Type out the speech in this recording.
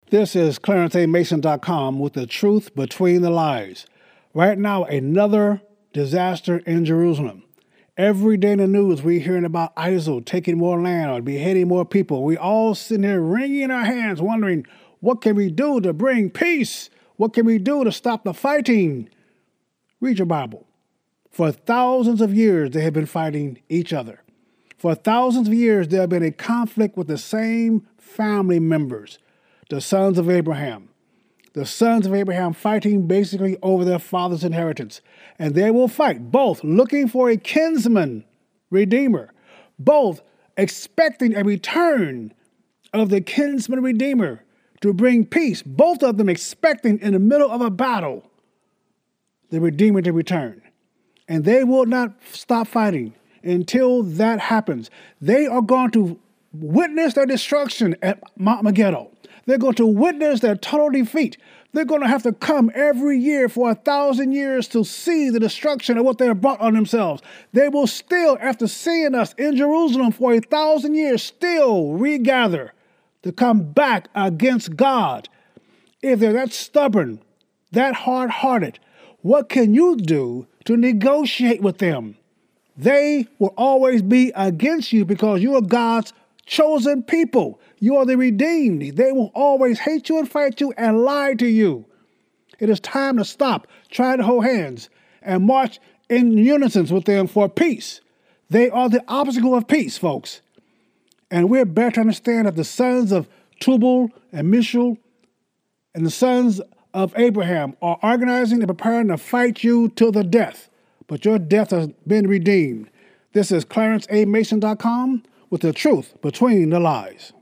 This is ClarenceAMason.com with the truth between the lies. Right now, another disaster in Jerusalem. Every day in the news, we're hearing about ISIL taking more land or beheading more people. We all sitting here wringing our hands, wondering, what can we do to bring peace? What can we do to stop the fighting? Read your Bible. For thousands of years, they have been fighting each other. For thousands of years, there have been a conflict with the same family members. The sons of Abraham. The sons of Abraham fighting basically over their father's inheritance. And they will fight, both looking for a kinsman redeemer, both expecting a return of the kinsman redeemer to bring peace, both of them expecting in the middle of a battle the redeemer to return. And they will not stop fighting until that happens. They are going to witness their destruction at Mount Megiddo. They're going to witness their total defeat. They're going to have to come every year for 1,000 years to see the destruction of what they have brought on themselves. They will still, after seeing us in Jerusalem for 1,000 years, still regather to come back against God. If they're that stubborn, that hard-hearted, what can you do to negotiate with them? They will always be against you because you are God's chosen people. You are the redeemed. They will always hate you and fight you and lie to you. It is time to stop trying to hold hands and march in unison with them for peace. They are the obstacle of peace, folks. And we're better to understand that the sons of Tubal and Mishal and the sons of Abraham are organizing and preparing to fight you to the death. But your death has been redeemed. This is ClarenceAMason.com with the truth between the lies.